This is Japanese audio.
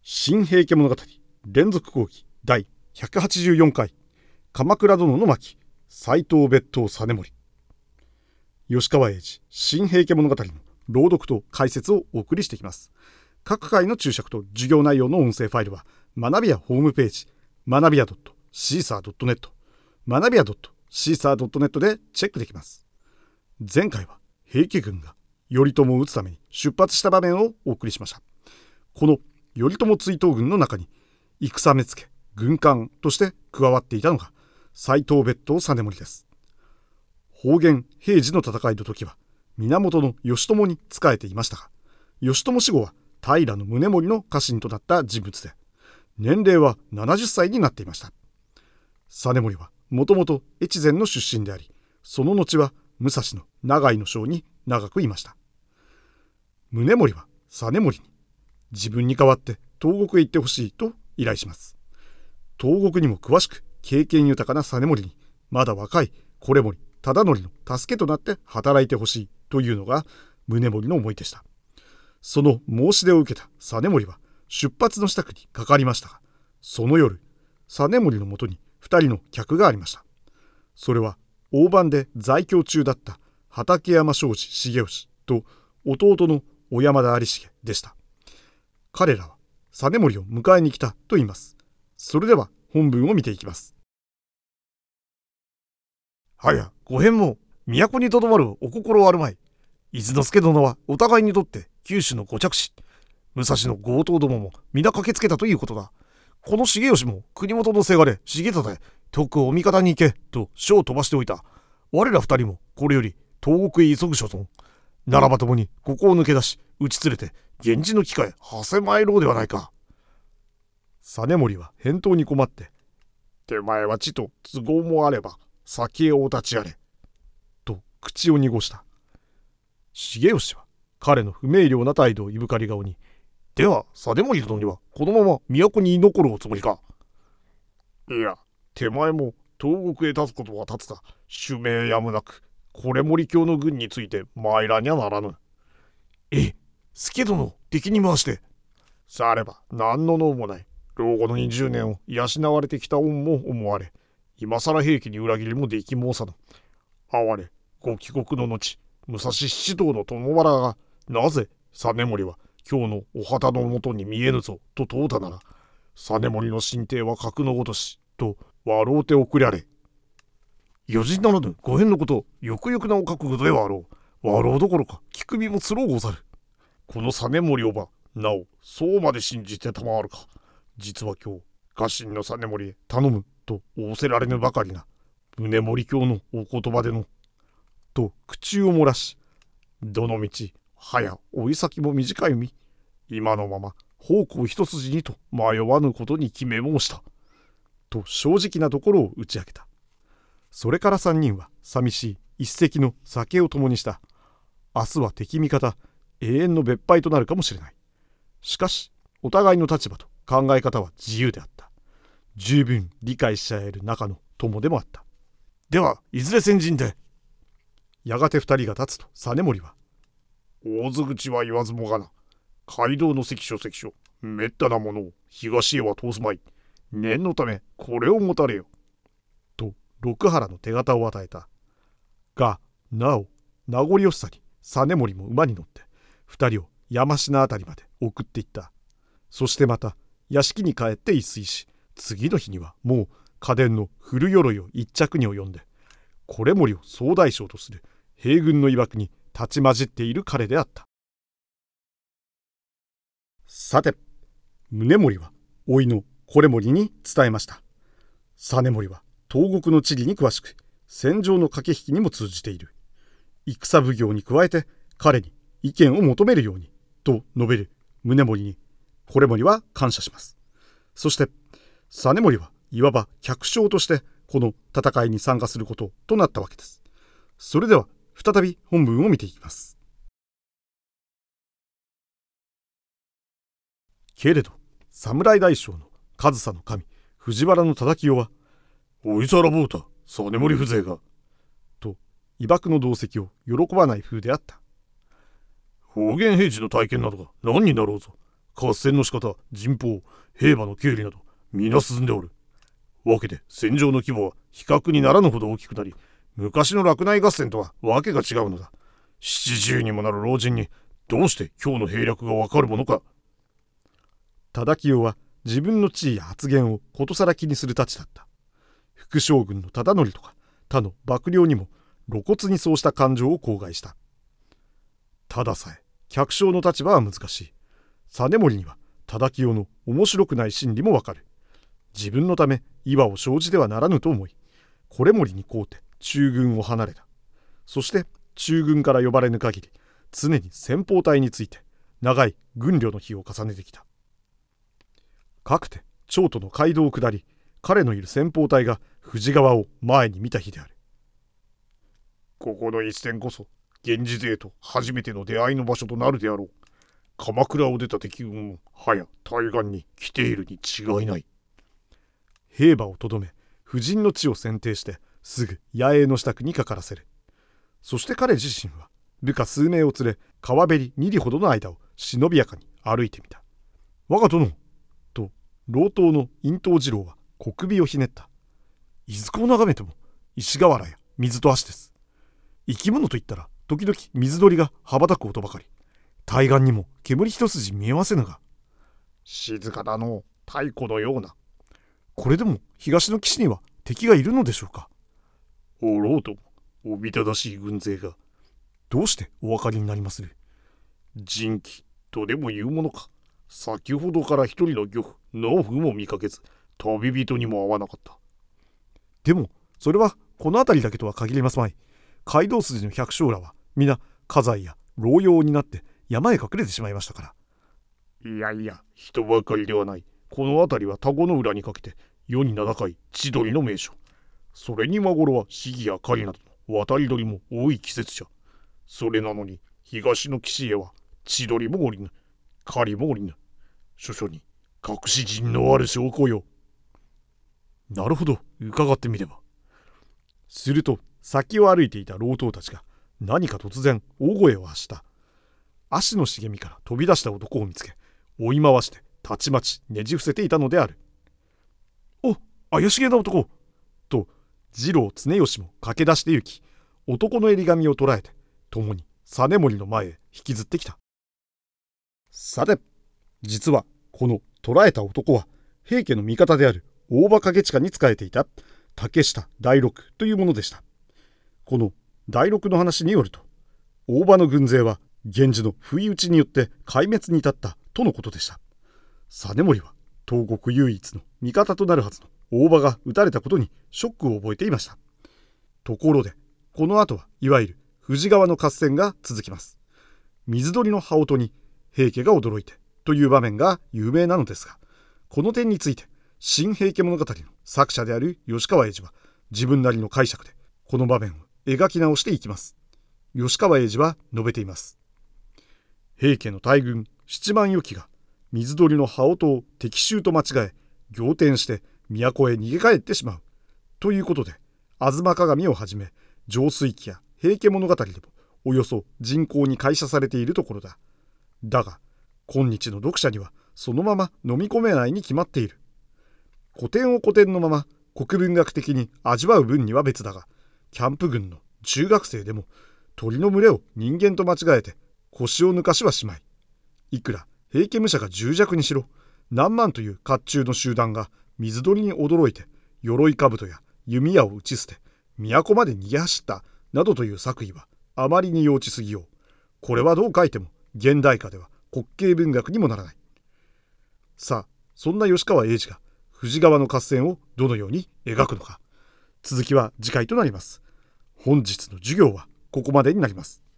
新平家物語連続講義第184回鎌倉殿の巻斎藤別当実盛。吉川英治新平家物語の朗読と解説をお送りしていきます。各回の注釈と授業内容の音声ファイルは学びやホームページ学びや .caesar.net 学びや .caesar.net でチェックできます。前回は平家軍が頼朝を討つために出発した場面をお送りしました。この頼朝追討軍の中に戦目付軍官として加わっていたのが斎藤別当実盛です。保元平治の戦いの時は源義朝に仕えていましたが、義朝死後は平宗盛の家臣となった人物で、年齢は70歳になっていました。実盛はもともと越前の出身であり、その後は武蔵の長井の将に長くいました。宗盛は実盛に自分に代わって東国へ行ってほしいと依頼します。東国にも詳しく経験豊かな実盛にまだ若い維盛忠則の助けとなって働いてほしいというのが宗盛の思いでした。その申し出を受けた実盛は出発の支度にかかりましたが、その夜実盛のもとに2人の客がありました。それは大番で在京中だった畠山庄司重義と弟の小山田有重でした。彼らは実盛を迎えに来たと言います。それでは本文を見ていきます。 はや、ご返も都にとどまるお心あるまい。伊豆之助殿はお互いにとって九州のご着手、武蔵の強盗どもも皆駆けつけたということだ。この重義も国元のせがれ重忠へ徳お味方に行けと書を飛ばしておいた。我ら二人もこれより東国へ急ぐ所存。ならばともにここを抜け出し討ち連れて源氏の機会はせまいろうではないか。 実盛は返答に困って、 手前は地と都合もあれば先へお立ちあれと口を濁した。重義は彼の不明瞭な態度をいぶかり顔に、 では実盛殿にはこのまま都に居残るおつもりか。いや、手前も東国へ立つことは立つが、主命やむなく維盛卿の軍について参らにゃならぬ。助殿を敵に回して。されば何の能もない老後の20年を養われてきた恩も思われ、今更平家に裏切りもでき申さぬ。哀れご帰国の後、武蔵七道の共原がなぜ実盛は今日のお旗のもとに見えぬぞと問うたなら、実盛の進呈は格のごとしと笑うておくりゃれ。余人ならぬご返のこと、よくよくなお覚悟ではあろう。笑うどころか聞く身もつろうござる。この実盛をばなおそうまで信じてたまわるか。実は今日家臣の実盛へ頼むと仰せられぬばかりな宗盛卿のお言葉でのと口を漏らし、 どのみちはや追い先も短いみ、今のまま方向一筋にと迷わぬことに決め申したと正直なところを打ち明けた。それから3人は寂しい一席の酒を共にした。明日は敵味方永遠の別敗となるかもしれない。しかしお互いの立場と考え方は自由であった。十分理解し合える仲の友でもあった。 ではいずれ先陣で。 やがて2人が立つと実盛は、 大津口は言わずもがな、街道の関所めったなものを東へは通すまい。念のためこれを持たれよと六原の手形を与えた。がなお名残惜しさに実盛も馬に乗って2人を山科あたりまで送っていった。そしてまた屋敷に帰って一睡し、次の日にはもう家電の古鎧を一着に及んで維盛を総大将とする平軍の曰くに立ち混じっている彼であった。さて宗盛は甥いの維盛に伝えました。実盛は東国の地理に詳しく戦場の駆け引きにも通じている。戦奉行に加えて彼に意見を求めるようにと述べる宗盛に維盛は感謝します。そして実盛はいわば客将としてこの戦いに参加することとなったわけです。それでは再び本文を見ていきます。けれど侍大将の上総の神藤原の忠清は、 おいさらぼうた実盛風情がと威爆の同席を喜ばない風であった。 方言平治の体験などが何になろうぞ、 合戦の仕方、陣法、兵馬の経理など皆進んでおる。わけで戦場の規模は比較にならぬほど大きくなり、昔の洛内合戦とはわけが違うのだ。70にもなる老人にどうして今日の兵略がわかるものか。 忠清は自分の地位や発言をことさら気にするたちだった。副将軍の忠則とか他の幕僚にも露骨にそうした感情を口外した。たださえ客商の立場は難しい。実盛には忠清の面白くない心理もわかる。自分のため岩を生じてはならぬと思い、維盛に請うて中軍を離れた。そして中軍から呼ばれぬ限り常に先鋒隊について長い軍旅の日を重ねてきた。かくて長途の街道を下り、彼のいる先鋒隊が富士川を前に見た日である。 ここの一戦こそ源氏勢と初めての出会いの場所となるであろう。鎌倉を出た敵軍もはや対岸に来ているに違いない。 兵馬をとどめ夫人の地を選定してすぐ野営の支度にかからせる。そして彼自身は部下数名を連れ、川べり2里ほどの間を忍びやかに歩いてみた。我が殿と老頭の隠頭次郎は小首をひねった。いずこを眺めても石瓦や水と足です。生き物といったら時々水鳥が羽ばたく音ばかり。対岸にも煙一筋見えませぬが。 静かだの太古のような。 これでも東の岸には敵がいるのでしょうか。 おろうともおびただしい軍勢が。 どうしてお分かりになりまする。 人気とでも言うものか。先ほどから一人の漁夫農夫も見かけず、旅人にも会わなかった。 でもそれはこの辺りだけとは限りますまい。街道筋の百姓らは皆家財や老用になって山へ隠れてしまいましたから。 いやいや、人ばかりではない。この辺りは田子の浦にかけて世に名高い千鳥の名所。それに今頃はシギやカリなどの渡り鳥も多い季節じゃ。それなのに東の岸へは千鳥もおりぬ、カリもおりぬ。諸々に隠し陣のある証拠よ。 なるほど、伺ってみれば。すると先を歩いていた老頭たちが何か突然大声を発した。足の茂みから飛び出した男を見つけ、追い回してたちまちねじ伏せていたのである。お、怪しげな男と次郎常吉も駆け出して行き、男の襟髪を捉えて共に実盛の前へ引きずってきた。さて、実はこの捕らえた男は平家の味方である大場景親に仕えていた竹下大六というものでした。この大六の話によると、大場の軍勢は源氏の不意打ちによって壊滅に至ったとのことでした。実盛は東国唯一の味方となるはずの大場が討たれたことにショックを覚えていました。ところでこの後はいわゆる富士川の合戦が続きます。水鳥の羽音に平家が驚いてという場面が有名なのですが、この点について新平家物語の作者である吉川英治は自分なりの解釈でこの場面を描き直していきます。吉川英治は述べています。平家の大軍7万余騎が水鳥の羽音を敵襲と間違え、仰天して都へ逃げ帰ってしまうということで、吾妻鏡をはじめ浄水記や平家物語でもおよそ人口に解釈されているところだ。だが今日の読者にはそのまま飲み込めないに決まっている。古典を古典のまま国文学的に味わう分には別だが、キャンプ軍の中学生でも鳥の群れを人間と間違えて腰を抜かしはしまい、いくら平家武者が重弱にしろ、何万という甲冑の集団が水鳥に驚いて鎧兜や弓矢を打ち捨て都まで逃げ走ったなどという作為はあまりに幼稚すぎよう。これはどう書いても現代化では滑稽文学にもならない。さあ、そんな吉川英治が富士川の合戦をどのように描くのか、続きは次回となります。本日の授業はここまでになります。